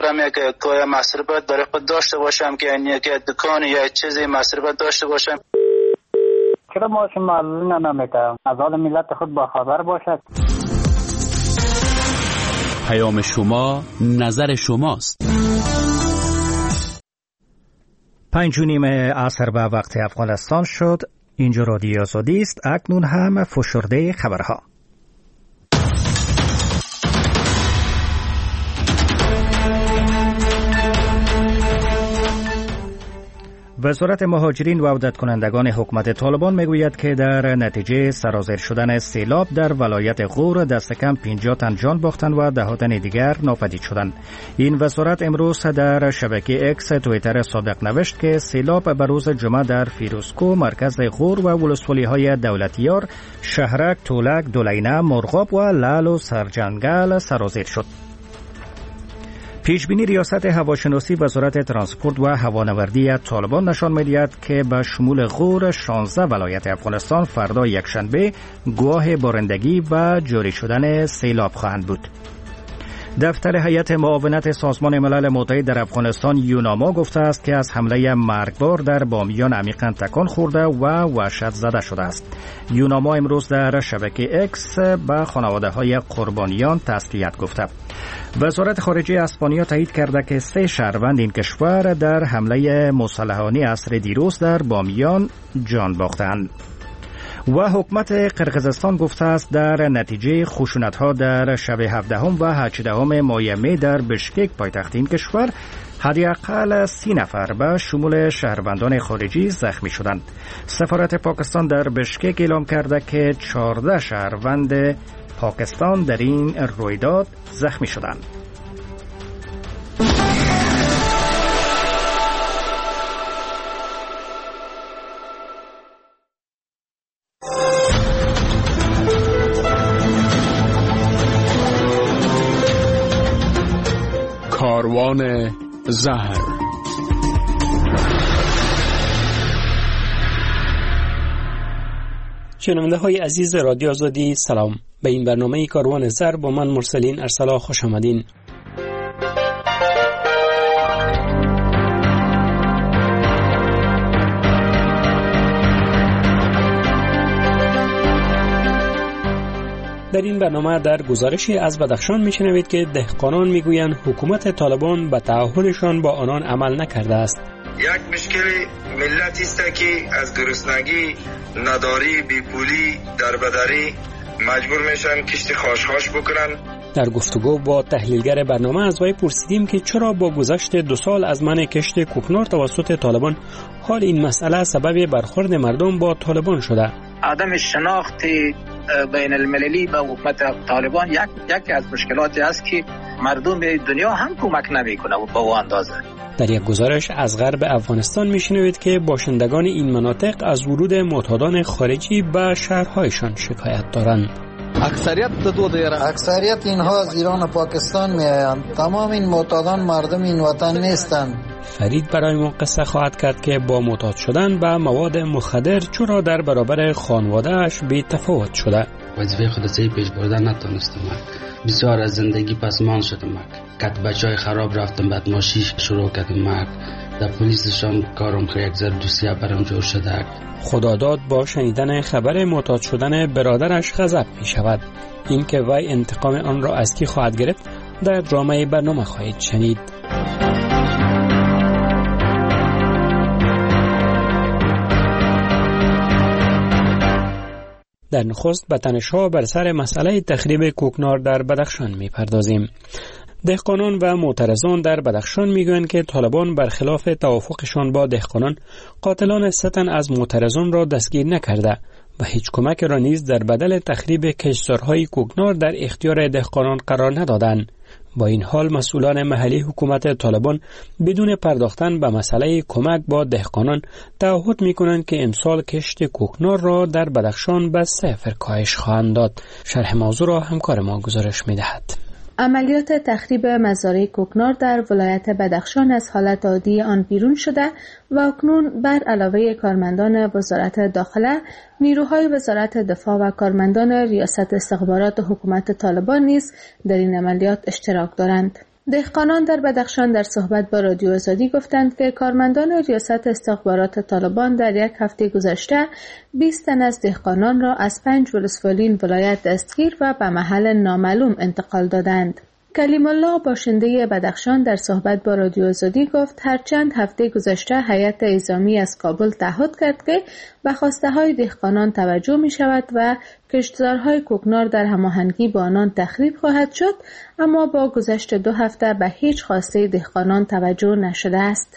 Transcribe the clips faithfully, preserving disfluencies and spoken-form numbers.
دارم یک کوی مصرفات برای خود داشته باشم که یک دکان یا چیزی مصرفات داشته باشم. چرا ما شما معلوم نمیکنم از حال ملت خود با خبر باشد. پیام شما نظر شماست. پنج و نیم عصر به وقت افغانستان شد. اینجا رادیو آزادی است. اکنون هم فشرده خبرها. وزارت مهاجرین و عودت کنندگان حکومت طالبان میگوید که در نتیجه سرازیر شدن سیلاب در ولایت غور دست کم پنجاه تن جان باختند و ده تن دیگر ناپدید شدند. این وزارت امروز در شبکه اکس توییتر صادق نوشت که سیلاب به روز جمعه در فیروزکو مرکز غور و ولسوالی‌های دولتیار، شهرک، تولک، دولینه، مرغاب و لعل و سرجنگل سرازیر شد. پیشبینی ریاست هواشناسی وزارت ترانسپورت و هوانوردی طالبان نشان می‌دهد که به شمول غور شانزده ولایت افغانستان فردا یکشنبه گواه بارندگی و جاری شدن سیلاب خواهند بود. دفتر هیئت معاونت سازمان ملل متحد در افغانستان یوناما گفته است که از حمله مرگبار در بامیان عمیقاً تکان خورده و وحشت زده شده است. یوناما امروز در شبکه اکس به خانواده‌های قربانیان تسلیت گفته. وزارت خارجه اسپانیا تایید کرده که سه شهروند این کشور در حمله مسلحانه عصر دیروز در بامیان جان باختند. و حکومت قرقیزستان گفته است در نتیجه خشونت‌ها در شب هفدهم و هجدهم ماه می در بشکک پایتخت این کشور حداقل سی نفر به شمول شهروندان خارجی زخمی شدند. سفارت پاکستان در بشکک اعلام کرده که چهارده شهروند پاکستان در این رویداد زخمی شدند. کاروان زهر. شنونده های عزیز رادیو آزادی سلام. به این برنامه کاروان زهر با من مرسلین ارسلا خوش آمدین. در این برنامه در گزارشی از بدخشان میشنوید که دهقانان میگویند حکومت طالبان به تعهدشان با آنان عمل نکرده است. یک مشکل ملتی است که از گرسنگی، نداری، بیپولی، دربدری مجبور میشن کشت خاشخاش بکنن. در گفتگو با تحلیلگر برنامه از وی پرسیدیم که چرا با گذشت دو سال از منع کشت کوکنار توسط طالبان حال این مسئله سبب برخورد مردم با طالبان شده. عدم شناخت بین المللی با حکومت طالبان یک یکی از مشکلاتی است که مردم دنیا هم کمک نمیکنه و با اندازه. در یک گزارش از غرب افغانستان میشنوید که باشندگان این مناطق از ورود معتادان خارجی به شهرهایشان شکایت دارند. اکثریت دو دیره اکثریت اینها از ایران و پاکستان میآیند. تمام این معتادان مردم این وطن نیستند. فرید برای ما قصه خواهد کرد که با معتاد شدن به مواد مخدر چرا در برابر خانواده‌اش بی تفاوت شده. وظیفه خودی پیش بردن نتونستم. بسیار از زندگی پسمان شدم. کت بچهای خراب رفتم بعد ماشیش شروع کردم. در پلیسشان کارم خیلی یک ذره دوسیه برام جور شده. خداداد با شنیدن خبر معتاد شدن برادرش غضب می شود. این که وی انتقام آن را از کی خواهد گرفت در درامه برنامه خواهید شنید. در نخست به تنش‌ها بر سر مسئله تخریب کوکنار در بدخشان می‌پردازیم. دهقانان و معترضان در بدخشان میگویند که طالبان برخلاف توافقشان با دهقانان قاتلان سه تن از معترضان را دستگیر نکرده و هیچ کمک را نیز در بدل تخریب کشتزارهای کوکنار در اختیار دهقانان قرار ندادند. با این حال مسئولان محلی حکومت طالبان بدون پرداختن به مسئله کمک با دهقانان تعهد می‌کنند که امسال کشت کوکنار را در بدخشان به صفر کاهش خواهند داد. شرح موضوع را همکار ما گزارش می‌دهد. عملیات تخریب مزارع کوکنار در ولایت بدخشان از حالت عادی آن بیرون شده و اکنون بر علاوه کارمندان وزارت داخله، نیروهای وزارت دفاع و کارمندان ریاست استخبارات حکومت طالبان نیز در این عملیات اشتراک دارند. دهقانان در بدخشان در صحبت با رادیو آزادی گفتند که کارمندان ریاست استخبارات طالبان در یک هفته گذشته بیست تن از دهقانان را از پنج ولسوالی این ولایت دستگیر و به محل نامعلوم انتقال دادند. کلیم الله باشنده بدخشان در صحبت با رادیو آزادی گفت هرچند هفته گذشته هیئت اعزامی از کابل تعهد کرد که به خواسته های دهقانان توجه می شود و کشتزارهای کوکنار در هماهنگی با آنان تخریب خواهد شد، اما با گذشت دو هفته به هیچ خواسته دهقانان توجه نشده است.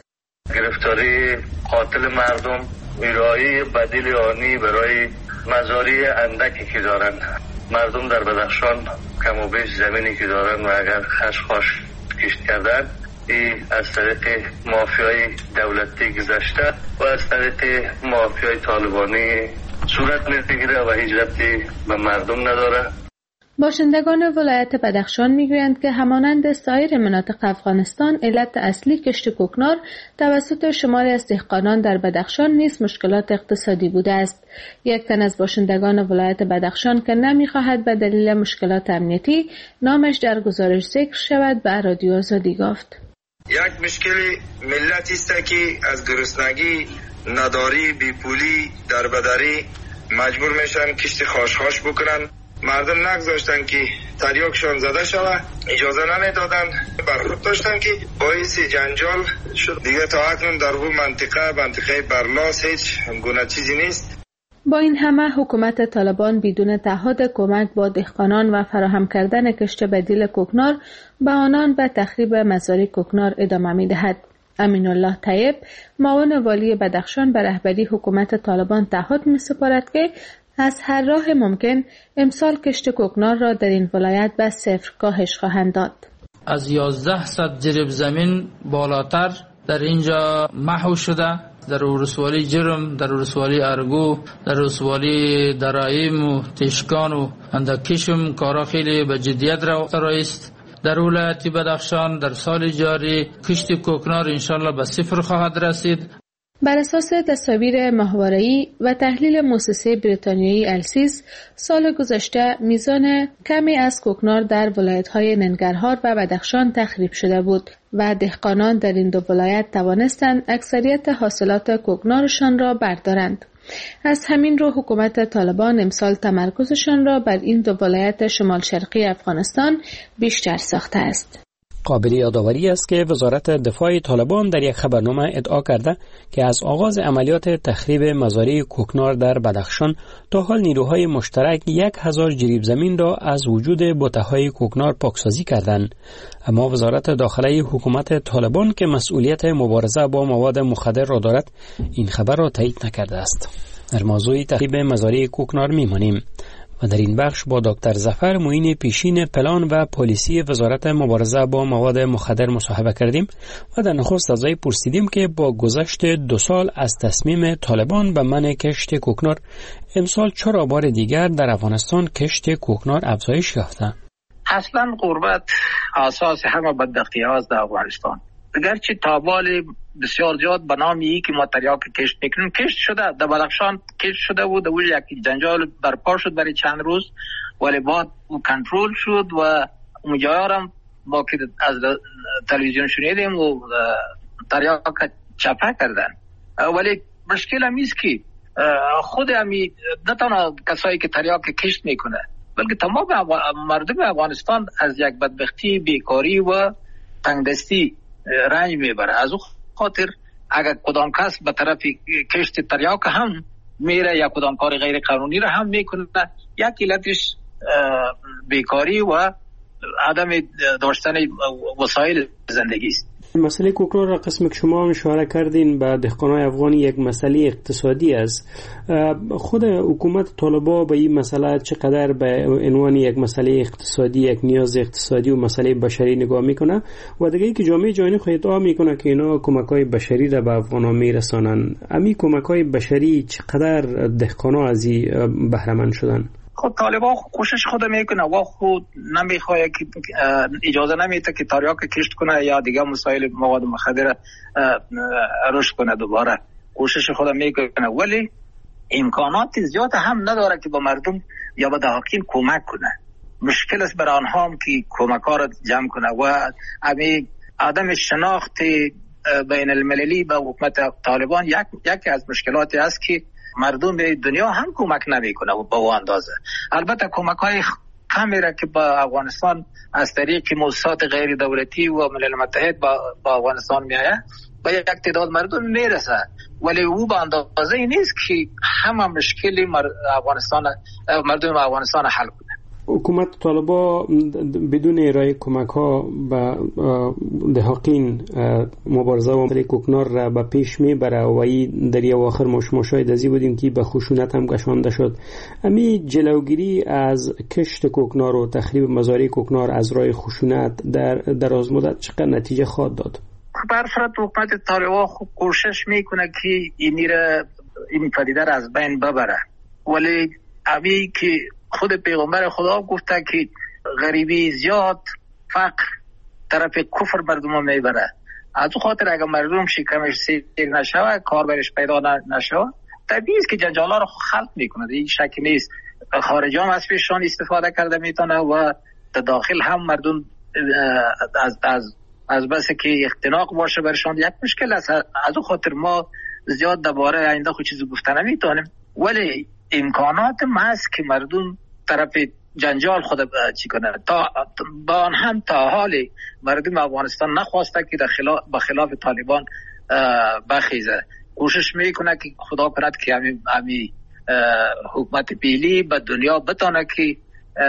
گرفتاری قاتل مردم، میرایی بدیل آنی برای مزاری اندکی که دارند. مردم در بدخشان کم و بیش زمینی که دارن و اگر خشخاش کشت کردن ای از طریق مافیای دولتی گذشته و از طریق مافیای طالبانی صورت میگیره و هیچ ربطی به مردم نداره. باشندگان ولایت بدخشان میگویند که همانند سایر مناطق افغانستان علت اصلی کشت کوکنار توسط شماری از دهقانان در بدخشان نیز مشکلات اقتصادی بوده است. یک تن از باشندگان ولایت بدخشان که نمیخواهد به دلیل مشکلات امنیتی نامش در گزارش ذکر شود به رادیو آزادی گفت: یک مشکل ملتی است که از گرسنگی، نداری، بیپولی، دربدری مجبور میشن کشت خاشخاش بکنن. مردم نگذاشتن که تریاکشان زده شود، اجازه نمیدادن، برخورد داشتن که باعث جنجال شد. دیگه تا اکنون در اون منطقه منطقه برلاس هیچ گونه چیزی نیست. با این همه حکومت طالبان بدون تعهد کمک با دهقانان و فراهم کردن کشت بدیل کوکنار به آنان به تخریب مزارع کوکنار ادامه می‌دهد. امین الله طیب معاون والی بدخشان به رهبری حکومت طالبان تعهد می‌سپارد که از هر راه ممکن امسال کشت کوکنار را در این ولایت به صفر کاهش خواهند داد. از یازده صد جریب زمین بالاتر در اینجا محو شده، در ولسوالی جرم، در ولسوالی ارگو، در ولسوالی درایم و تشکان و اندکشم کارا خیلی به جدیت رفته است. در ولایت بدخشان در سال جاری کشت کوکنار انشالله به صفر خواهد رسید. بر اساس تصاویر ماهواره‌ای و تحلیل مؤسسه بریتانیایی السیز، سال گذشته میزان کمی از کوکنار در ولایت‌های ننگرهار و بدخشان تخریب شده بود و دهقانان در این دو ولایت توانستند اکثریت حاصلات کوکنارشان را بردارند. از همین رو حکومت طالبان امسال تمرکزشان را بر این دو ولایت شمال شرقی افغانستان بیشتر ساخته است. قابل یادآوری است که وزارت دفاع طالبان در یک خبرنامه ادعا کرده که از آغاز عملیات تخریب مزارع کوکنار در بدخشان تا حال نیروهای مشترک یک هزار جریب زمین را از وجود بوته‌های کوکنار پاکسازی کردند. اما وزارت داخله حکومت طالبان که مسئولیت مبارزه با مواد مخدر را دارد این خبر را تایید نکرده است. در موضوع تخریب مزارع کوکنار می‌مانیم و در این بخش با دکتر ظفر معین پیشین پلان و پلیسی وزارت مبارزه با مواد مخدر مصاحبه کردیم و در نخست از او پرسیدیم که با گذشت دو سال از تصمیم طالبان به منع کشت کوکنار امسال چرا بار دیگر در افغانستان کشت کوکنار افزایش یافته؟ اصلا غربت اساس همه بدبختی هاست در افغانستان. اگرچه تابال بسیار زیاد به نام ای که ما تریاک کشت میکنیم کشت شده، در بدخشان کشت شده بود، اول یک جنجال برپا شد برای چند روز ولی بعد او کنترل شد و مجایارم ما که از تلویزیون شنیدیم و تریاک چپه کردن. ولی مشکل هم ایست که خود همی نه تنها کسایی که تریاک کشت میکنه بلکه تمام مردم افغانستان از یک بدبختی، بیکاری و تنگدستی رنج میبره. از او خاطر اگر کدام کس به طرف کشت تریاک هم میره یا کدام کار غیر قانونی را هم میکنه، یک علتش بیکاری و عدم داشتن وسایل زندگی است. مسئله کوکنار را قسم که شما هم اشاره کردین به دهقانای افغانی یک مسئله اقتصادی است. خود حکومت طالبان به این مسئله چقدر به عنوان یک مسئله اقتصادی، یک نیاز اقتصادی و مسئله بشری نگاه میکنه و دیگه که جامعه جهانی خود ادعا میکنه که اینا کمک‌های بشری را به افغانا میرسانن، امی کمک‌های بشری چقدر دهقانا از این بهره مند شدن؟ خود طالبان کوشش خود میکنه و خود نمیخواد که اجازه نمیده که تریاک کشت کنه یا دیگه مسائل مواد مخدر رشد کنه. دوباره کوشش خود میکنه ولی امکانات زیاد هم نداره که با مردم یا با دهقان کمک کنه. مشکل است برای آنها هم که کمک ها را جمع کنه و همین عدم شناخت بین المللی به حکومت طالبان یک یکی از مشکلاتی است که مردم دنیا هم کمک نمیکنه و به اون اندازه. البته کمک های کمی را که با افغانستان از طریق مؤسسات غیر دولتی و ملل متحد با, با افغانستان میآید با یک تعداد مردم میرسه، ولی او به اندازه نیست که همه مشکلی افغانستان مردم افغانستان حل کنه. حکومت طالبا بدون ارائه کمک ها به دهقین مبارزه و مسئله کوکنار را به پیش میبره و این در یه آخر ما شما شاید ازی بودیم که به خشونت هم کشانده شد. امی جلوگیری از کشت کوکنار و تخریب مزارع کوکنار از راه خشونت در دراز مدت چقدر نتیجه خواهد داد؟ برفرض حکومت طالبا خوب کوشش میکنه که این را این پدیده را از بین ببره، ولی امی که خود پیغمبر خدا گفته که غریبی زیاد فقر طرف کفر مردم میبره. از او خاطر اگر مردم شکمش سیر نشوه، کار برش پیدا نشوه، طبیعی است که جنجالا رو خلق میکنه. این شک نیست. خارجی هم از پیششان استفاده کرده میتونه و داخل هم مردم از از از بس که اختناق باشه برشان یک مشکل است. از او خاطر ما زیاد درباره آینده خود چیزی گفته نمیتونیم، ولی امکانات هست که مردم طرف جنجال خود چی کنه. تا با آن هم تا حالی مردم افغانستان نخواسته که در خلاف با خلاف طالبان بخیزه. کوشش میکنه که خدا کند که همی, همی حکومت پیلی به دنیا بتانه که یک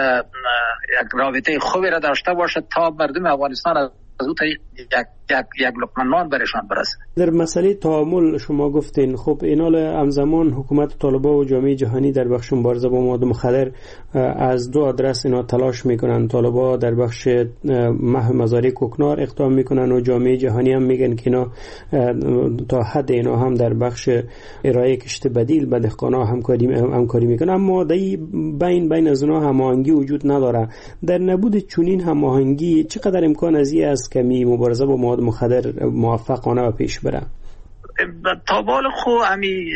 رابطه خوبی را داشته باشه تا مردم افغانستان از او تا یک یک یک لقمه نان برشان برسه. در مسئله تعامل شما گفتین، خب اینال همزمان حکومت طالبان و جامعه جهانی در بخش مبارزه با مواد مخدر از دو آدرس اینا تلاش میکنن. طالبان در بخش محو مزارع کوکنار اقدام میکنن و جامعه جهانی هم میگن که اینا تا حد اینا هم در بخش ارائه کشت بدیل به دهقانا همکاری همکاری میکنن، اما دای بین بین از اونها هماهنگی وجود نداره. در نبود چنین هماهنگی چقدر امکان از این است که می مبارزه با مواد مخدر موفقانه و پیش بره؟ تا بال خو همی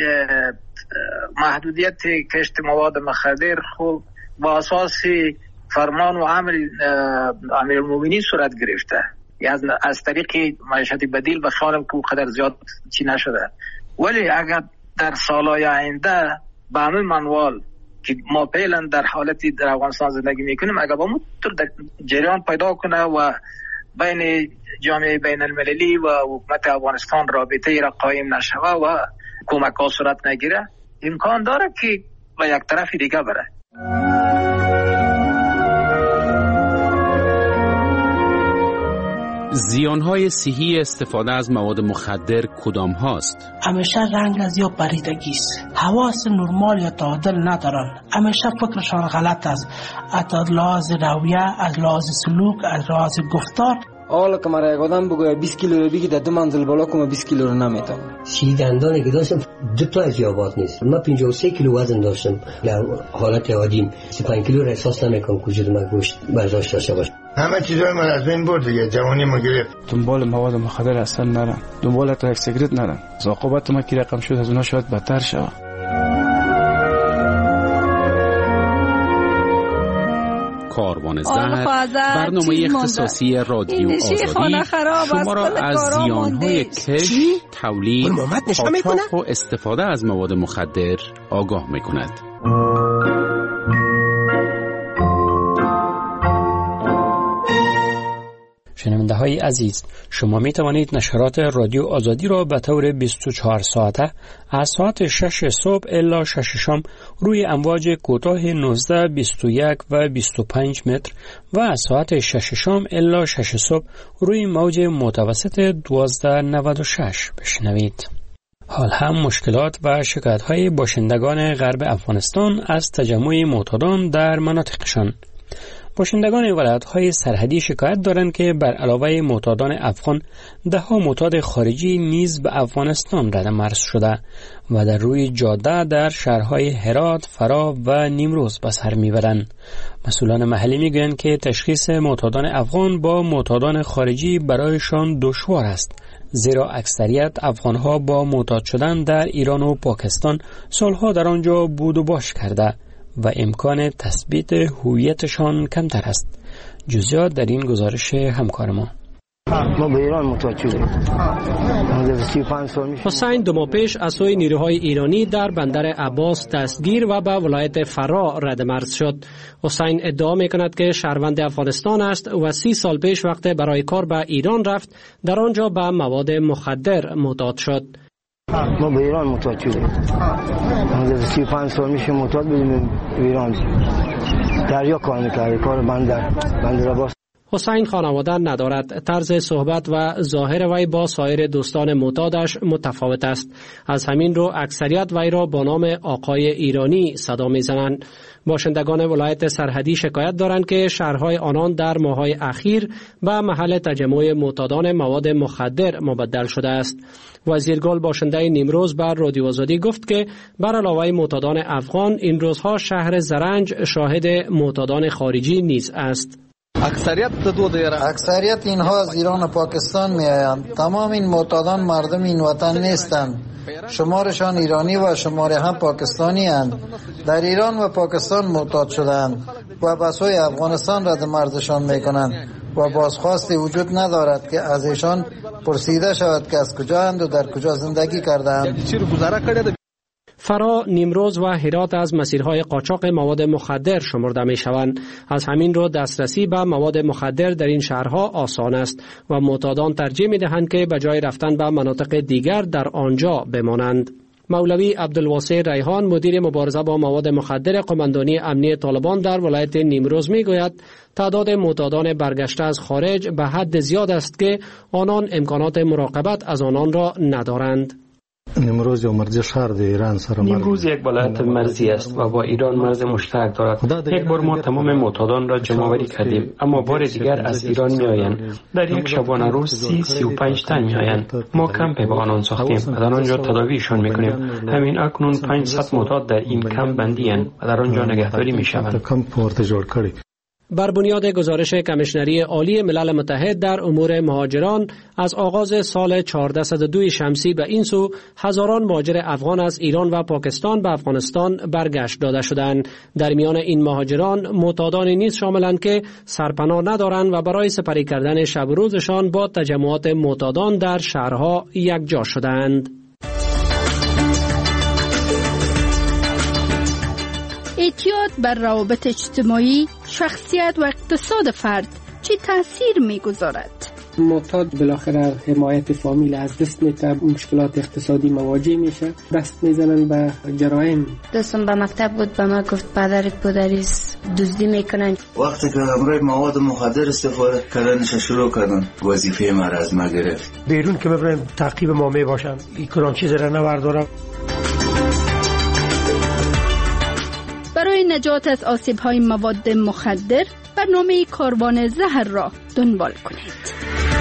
محدودیت کشت مواد مخدر خو با اساس فرمان و امر امیرالمومنین صورت گرفته، از از طریق معیشت بدیل به خیالم که قدر زیاد چی نشده. ولی اگر در سالهای آینده به همین منوال که ما فعلا در حالتی در افغانستان زندگی میکنیم اگر با مطور جریان پیدا کنه و بین جامعه بین المللی و حکومت افغانستان رابطه را قایم نشوه و کمک ها صورت نگیره، امکان داره که به یک طرف دیگه بره. زیانهای صحی استفاده از مواد مخدر کدام هاست؟ همیشه رنگ از یا بریدگی است، حواس نرمال یا تعادل ندارن، همیشه فکرشان غلط است، از لحاظ رویه، از لحاظ سلوک، از لحاظ گفتار. حالا که مرا یک آدم بگوید بیست کیلو رو بگی در دو منزل بالا کنم بیست کیلو رو نمیتونم. سی دندانی که داشتم دو تا از یابات نیست. من پنجاه و سه کیلو وزن داشتم در حالت عادیم. سی و پنج کیلو را احساس نمیکنم وجود من گوشت برداشت داشته باشه. همه چیزای من از بین برد دیگه، جوانی ما گرفت. دنبال مواد مخدر اصلا نرم، دنبال تریک سیگرت نرم. عاقبت ما که رقم شد از اونها شاید بدتر شود. کاروان زهر، برنامه اختصاصی رادیو آزادی شما را از زیانهای کشت، تولید، قاچاق و استفاده از مواد مخدر آگاه می‌کند. شنونده های عزیز، شما می توانید نشرات رادیو آزادی را به طور بیست و چهار ساعته از ساعت شش صبح الی شش شام روی امواج کوتاه نوزده، بیست و یک و بیست و پنج متر و از ساعت شش شام الی شش صبح روی موج متوسط دوازده نود و شش بشنوید. حال هم مشکلات و شکایت های باشندگان غرب افغانستان از تجمع معتادان در مناطقشان. باشندگان ولایت‌های سرحدی شکایت دارند که بر علاوه معتادان افغان، ده ها معتاد خارجی نیز به افغانستان رده مرز شده و در روی جاده در شهرهای هرات، فرا و نیمروز به سر میبرند. مسئولان محلی میگویند که تشخیص معتادان افغان با معتادان خارجی برایشان دشوار است، زیرا اکثریت افغانها با معتاد شدن در ایران و پاکستان سالها در آنجا بود و باش کرده و امکان تثبیت هویتشان کمتر است. جزئیات در این گزارش همکار ما. ما به ایران متوجه شدیم. حسین دو ماه پیش از سوی نیروهای ایرانی در بندر عباس دستگیر و به ولایت فرا رد مرز شد. حسین ادعا میکند که شهروند افغانستان است و سی سال پیش وقت برای کار به ایران رفت در آنجا به مواد مخدر معتاد شد. ما به ایران متوجه شدیم. ما سی و پنج سال میشه معتاد بودیم ایران. دریا کار میکردیم، کار بندر بندر عباس. حسین خانواده ندارد. طرز صحبت و ظاهر وی با سایر دوستان معتادش متفاوت است. از همین رو اکثریت وی را با نام آقای ایرانی صدا میزنند. باشندگان ولایت سرحدی شکایت دارند که شهرهای آنان در ماه‌های اخیر به محل تجمع معتادان مواد مخدر مبدل شده است. وزیرگل باشنده نیمروز بر رادیو آزادی گفت که بر علاوه معتادان افغان این روزها شهر زرنج شاهد معتادان خارجی نیز است. اکثریت اکثریت اینها از ایران و پاکستان می آیند. تمام این معتادان مردم این وطن نیستند. شمارشان ایرانی و شمار هم پاکستانی اند. در ایران و پاکستان معتاد شدند و به سوی افغانستان رد مرزشان می کنند و بازخواستی وجود ندارد که از ایشان پرسیده شود که از کجا اند و در کجا زندگی کردند. فرا، نیمروز و هرات از مسیرهای قاچاق مواد مخدر شمرده می شوند. از همین رو دسترسی به مواد مخدر در این شهرها آسان است و معتادان ترجیح می دهند که به جای رفتن به مناطق دیگر در آنجا بمانند. مولوی عبدالواسع ریحان، مدیر مبارزه با مواد مخدر قماندانی امنی طالبان در ولایت نیمروز می گوید تعداد معتادان برگشته از خارج به حد زیاد است که آنان امکانات مراقبت از آنان را ندارند. نیمروز یا مرز شهر در ایران سره نیمروز یک ولایت مرزی است و با ایران مرز مشترک دارد. یک بار ما تمام معتادان را جمع آوری کردیم، اما بار دیگر از ایران می آیند. در یک شبانه روز سی سی و پنج تن می آیند. ما کمپ با آنان ساختیم و در آنجا تداویشان می کنیم. همین اکنون پانصد معتاد در این کمپ بندی اند و در آنجا نگهداری می شوند. بر بنیاد گزارش کمیشنری عالی ملل متحد در امور مهاجران، از آغاز سال چهارصد و دو شمسی به این سو هزاران مهاجر افغان از ایران و پاکستان به افغانستان برگشت داده شدند. در میان این مهاجران معتادانی نیز شاملند که سرپناه ندارند و برای سپری کردن شب و روزشان با تجمعات معتادان در شهرها یکجا شدند. اعتیاد بر روابط اجتماعی، شخصیت و اقتصاد فرد چه تأثیر می‌گذارد؟ معتاد بالاخره حمایت فامیل از دست میده، مشکلات اقتصادی مواجه میشه، دست میزنن به جرایم. دوستم به مکتب بود، به ما گفت پدرت پدریس دزدی میکنن. وقتی که همراه مواد مخدر استفاده کردنش شروع کردن، وظیفه ما از ما گرفت. بیرون که ببرن تعقیب ما میباشن، این کلان چیز را نوردارم. برای نجات از آسیب‌های مواد مخدر برنامه کاروان زهر را دنبال کنید.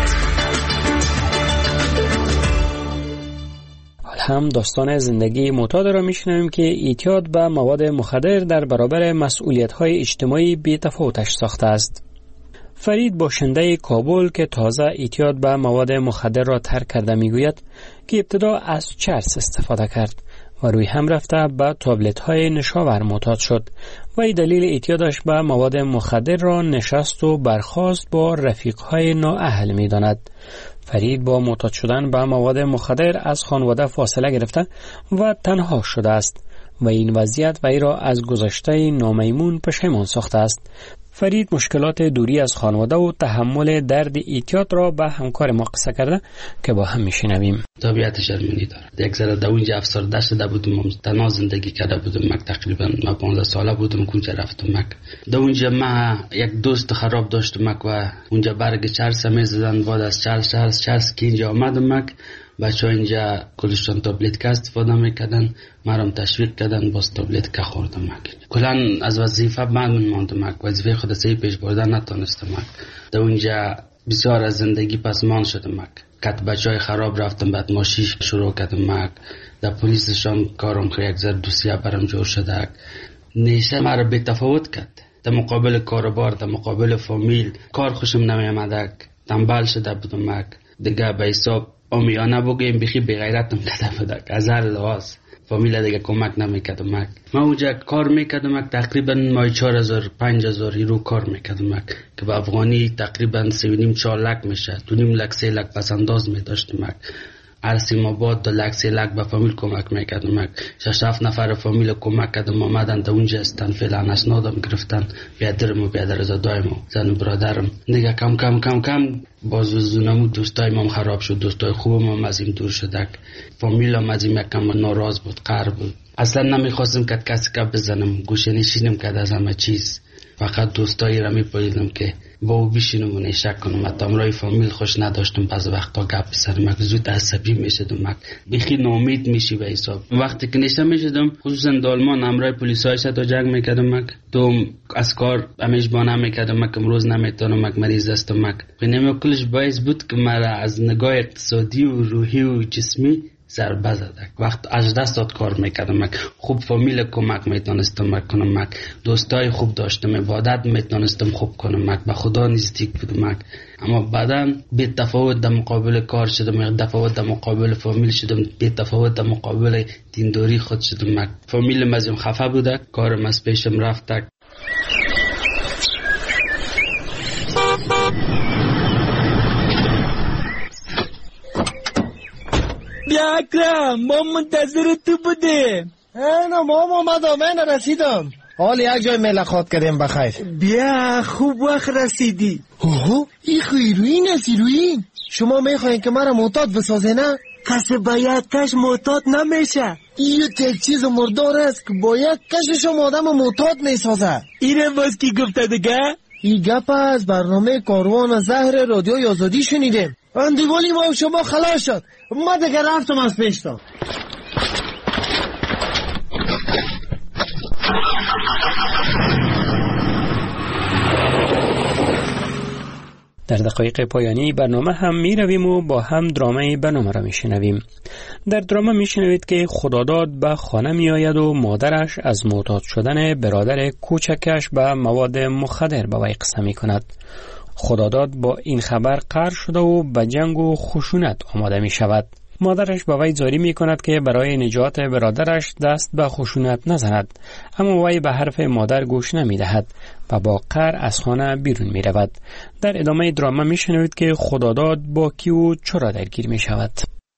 حال هم داستان زندگی معتاد را میشنویم که اعتیاد به مواد مخدر در برابر مسئولیت‌های اجتماعی بی‌تفاوتش ساخته است. فرید باشنده کابل که تازه اعتیاد به مواد مخدر را ترک کرده میگوید که ابتدا از چرس استفاده کرد و روی هم رفته به تابلت های نشاور معتاد شد و این دلیل اعتیادش به مواد مخدر را نشست و برخاست با رفیق های نااهل می داند. فرید با معتاد شدن به مواد مخدر از خانواده فاصله گرفته و تنها شده است و این وضعیت وی را از گذشته نامیمون پشیمان ساخته است. فرید مشکلات دوری از خانواده و تحمل درد اعتیاد را به همکار ما قصه کرده که با هم میشنویم. طبیعت شرمنی داره. یک ذره در اونجا افسرده شده بودم، تنها زندگی کرده بودم. مک تقریبا ما پانزده ساله بودم که اونجا رفتم مک. در اونجا ما یک دوست خراب داشتم مک و اونجا برگ چرس میزدن. بعد از چرس چرس چرس که اینجا آمدم مک، بچه ها اینجا کلشتان تابلت که استفاده میکردن، مرام تشویق کردن، باز تابلت که خوردم مک. کلان از وظیفه من ماندم مک، وظیفه خود سعی پیش بردن نتونستم مک. در اونجا بسیار از زندگی پسمان شدم مک. کت بچه های خراب رفتم، بعد ماشیش شروع کردم مک. در پلیسشان کارم که یک زر دوسیه برم جور شده. نیشه مرا بی تفاوت کرد. در مقابل کاربار، در مقابل فامیل کار خوشم نمی آمدک. تنبل شده بودم مک. دیگه به حساب امیانه بگیم بخی بغیرتم داده بودک از هر لحاظ. فامیل دیگه کمک نمیکردم. من اونجا کار میکردم تقریبا مای چهار هزار پنج هزار یورو کار میکردم که به افغانی تقریبا سه و نیم چهار لک میشه. دو نیم لک سه لک پس انداز میداشتم. هر سه ماه بعد دو لک سه لک به فامیل کمک میکردم. شش هفت نفر فامیل کمک کردم آمدن تا اونجا هستن. فعلا اسنادم گرفتن. بیادرم و بیادرزادایم و زن و برادرم دیگه کم کم کم کم باز زونمو دوستایم هم خراب شد. دوستای خوبم هم از این دور شدک. فامیل هم از این یکم ناراض بود، قهر بود. اصلا نمیخواستم که کسی که بزنم، گوشه نشینم که از همه چیز. فقط دوستایی را میپاییدم که با او بشینم و نشک کنم. حتی امرای فامیل خوش نداشتم. بعض وقتا گپ بزنم زود عصبی میشدم، بخی ناامید میشی به حساب. وقتی که نشه میشدم خصوصا دالمان امرای پلیسای تا جنگ میکردم. تو از کار همیش بانه میکردم که امروز نمیتونم، مریض هستم. اینم کلش باعث بود که مرا از نگاه اقتصادی و روحی و جسمی ضربه زدک. وقت از دست کار میکردم. خوب فامیل کمک میتونستم کنم. دوستای خوب داشتم. عبادت میتونستم خوب کنم. به خدا نزدیک بودم. اما بعدا بی تفاوت در مقابل کار شدم. تفاوت در مقابل فامیل شدم. بی تفاوت در مقابل دینداری خود شدم. فامیل مزیم خفه بوده. کارم از پیشم رفتک. بیا اکرم، ما منتظر تو بودیم. اینا ما اومدم، من رسیدم. حال یک جای ملاقات کردیم بخیر. بیا خوب وقت رسیدی. اوه این خیروین است. ایروین شما میخواین که مرا معتاد بسازه نه؟ کسی باید کش معتاد نمیشه. این یک چیز مردار است که باید کشش آدم معتاد میسازه. اینم باز کی گفته دیگه؟ این گپ از برنامه کاروان زهر رادیو آزادی شنیدیم. اندیوالی ما شما خلاص شد. ما دیگه رفتم از پیشتا. در دقایق پایانی برنامه هم می رویم و با هم درامه برنامه را می شنویم. در درامه می شنوید که خداداد به خانه می آید و مادرش از معتاد شدن برادر کوچکش به مواد مخدر به وی قصه می کند. خداداد با این خبر قهر شده و به جنگ و خشونت آماده می شود. مادرش به وی زاری می کند که برای نجات برادرش دست به خشونت نزند، اما وی به حرف مادر گوش نمی دهد و با قهر از خانه بیرون می رود. در ادامه دراما می شنوید که خداداد با کی و چرا درگیر می شود.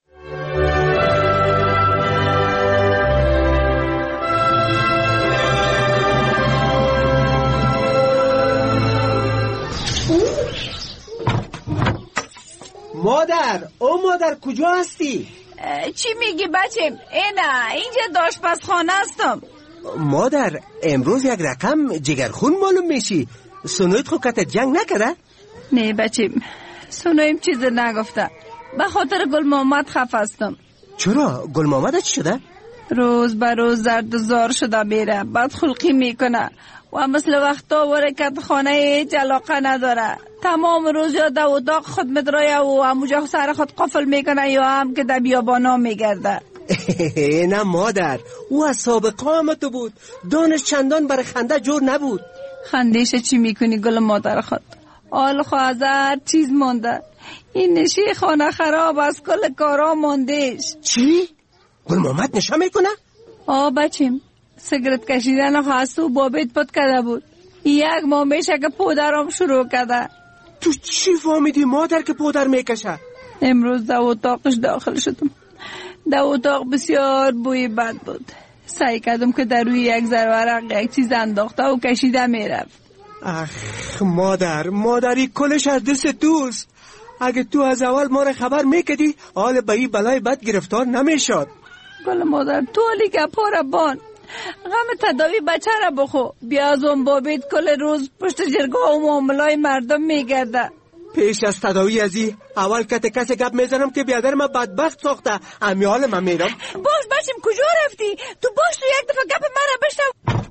مادر، او مادر کجا هستی؟ چی میگی بچم؟ اینا اینجا داشپزخانه هستم. مادر امروز یک رقم جگرخون معلوم میشی. سنویت خو کت جنگ نکرده؟ نه بچم، سنویم چیز نگفته. به خاطر گل محمد خفه هستم. چرا؟ گل محمد چی شده؟ روز به روز زرد زار شده میره، بد خلقی میکنه و مثل وقتا ورکت خانه هیچ علاقه نداره. تمام روز یا در اتاق خود مدرایه و همونجا سر خود قفل میکنه یا هم که در بیابانا میگرده. نه مادر، او از سابقه آمده بود. دانش چندان برای خنده جور نبود. خندیش چی میکنی گل مادر خود؟ آل خواهر چیز مانده. این نشی خانه خراب از کل کارا ماندهش. چی؟ گل محمد نشه میکنه؟ آه بچیم، سیگرت کشیدن خواست و بابیت پد کرده بود. یک ماه میشه که پودرم شروع کرده. تو چی فهمیدی مادر که پودر میکشه؟ امروز در اتاقش داخل شدم. در اتاق بسیار بوی بد بود. سعی کردم که در روی یک ذره یک چیز انداخته و کشیده میرفت. اخ مادر، مادری کلش از دست توست. اگه تو از اول ما را خبر میکدی حال به این بلای بد گرفتار نمیشد. گل مادر تو علی گپا را بان. غم تداوی بچه را بخو. بیا از اون بابید کل روز پشت جرگاه و معاملای مردم میگرده. پیش از تداوی ازی اول کت کسی گپ میزنم که بیادر ما بدبخت ساخته. امی حال من میرم. باز بچیم کجا رفتی؟ تو باش تو یک دفعه گپ من را بشنو.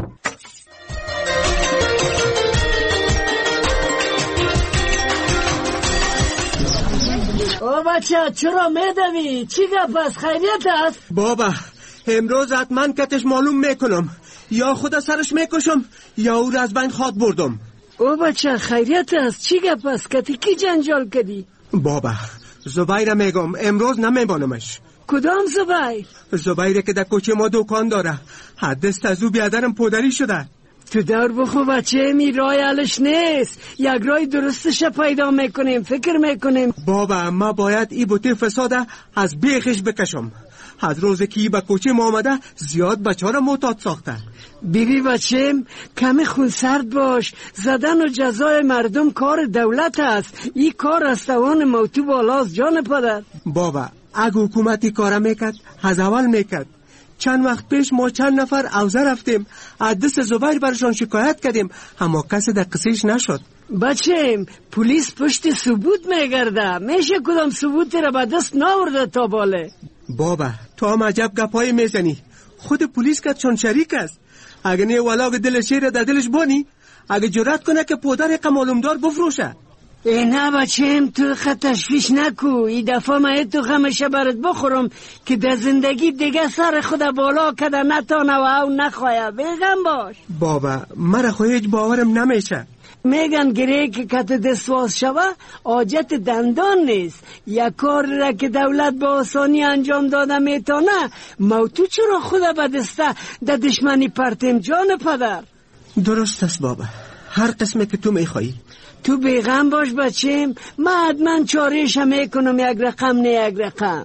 او بچه چرا میدوی؟ چی گپ است؟ خیریت است؟ بابا امروز حتما کتش معلوم میکنم. یا خدا سرش میکشم یا او را از بین خواد بردم. او بچه خیریت است؟ چی گپ است؟ کتی کی جنجال کردی؟ بابا زبیر میگم امروز نمیبانمش. کدام زبیر؟ زبیره که در کوچه ما دکان داره. حدست از او بیادرم پدری شده. تو دور بخو بچه می رای علش نیست. یک رای درستش پیدا میکنیم، فکر میکنیم. بابا ما باید ای بوته فساده از بیخش بکشم. از روزی که ای به کوچه ما آمده زیاد بچه را معتاد ساخته. بیبی بچم کمی خونسرد باش. زدن و جزای مردم کار دولت است. ای کار از توان موتو بالاست جان پدر. بابا اگه حکومتی کار میکرد از اول میکرد. چند وقت پیش ما چند نفر اوزه رفتیم، از دست زبیر برشان شکایت کردیم، اما کسی در قصیش نشد. بچم پلیس پشت ثبوت میگرده. میشه کدام ثبوتی را به دست ناورده تا باله. بابا تو هم عجب گپای میزنی. خود پلیس که چون شریک است. اگه نه ولاغ دل شیر در دلش بانی، اگه جرأت کنه که پدر قمالمدار بفروشه. ای نه بچم تو خط تشویش نکو. ای دفعه من تو غمشه برات بخورم که در زندگی دیگه سر خود بالا کده نتانه و او نخواه. بیغم باش. بابا مرا خو هیچ باورم نمیشه. میگن گره که کت دستواز شوه حاجت دندان نیست. یک کار را که دولت با آسانی انجام داده میتونه، موتو چرا خود به دسته در دشمنی پرتیم جان پدر؟ درست است بابا، هر قسمه که تو میخوایی. تو بیغم باش بچیم، من حتما چارهش میکنم، یک رقم نه یک رقم.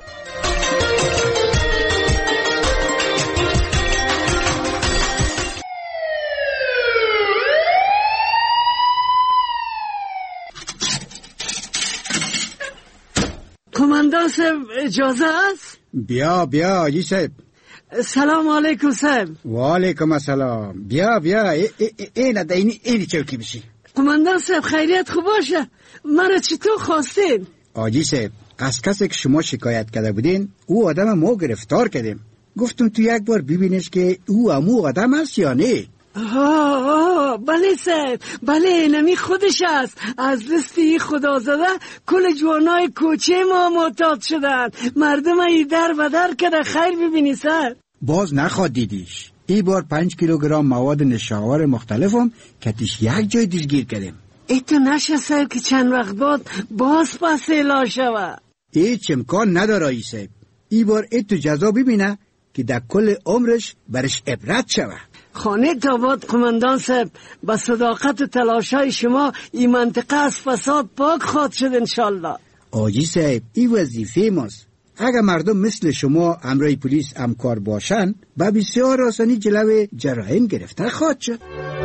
کماندان صاحب اجازه است؟ بیا بیا آجی صاحب. سلام علیکم صاحب. و علیکم السلام. بیا بیا این اینی اینی چوکی بشی. کماندان صاحب خیریت خوب باشه. مرا چطور خواستین؟ آجی صاحب از کسی که شما شکایت کرده بودین او آدم ما گرفتار کردیم. گفتم تو یک بار ببینش که او امو آدم است یا نه. آه آه بله صاحب، بله نمی خودش است. از lisتی خدا زده کل جوانای کوچه ما معتاد شدن. مردم ای در و در کرده. خیر ببینی صاحب. باز نخواد دیدیش. ای بار پنج کیلوگرم مواد نشاور مختلفم کتیش یک جای دستگیر کردیم. ای تو نشه صاحب که چند وقت بعد باز پس اعلا شوه. هیچ امکان نداره ای صاحب. ای بار ای تو جزا ببینه که در کل عمرش برش عبرت شوه. خانه تاباد کماندان صاحب، با صداقت و تلاشای شما این منطقه از فساد پاک خواد شد انشالله. آجی صاحب این وظیفه ماست. اگر مردم مثل شما امرای پلیس همکار باشن با بسیار آسانی جلوی جرایم گرفته خواهد شد.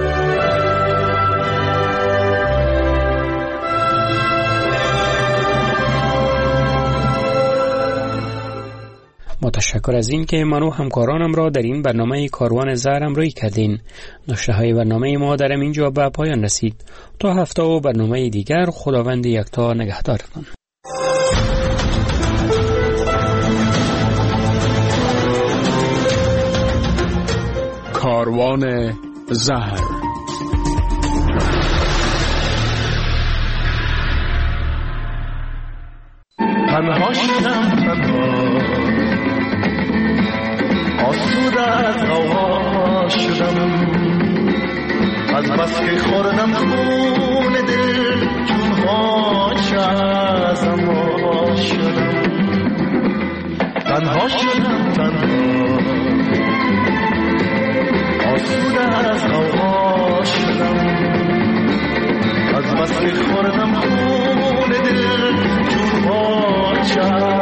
متشکر از این که منو همکارانم را در این برنامه کاروان زهر همراهی کردین. نشته های برنامه ما در اینجا به پایان رسید. تا هفته و برنامه دیگر خداوند یکتا نگهدارتان. کاروان زهر. تنها شدم تنها آسوده از هوا شدم، از بس که خوردم خون دل چون هاش ازم ها شدم. تنها شدم تنها آسوده از هوا شدم، از بس که خوردم خون دل چون هاش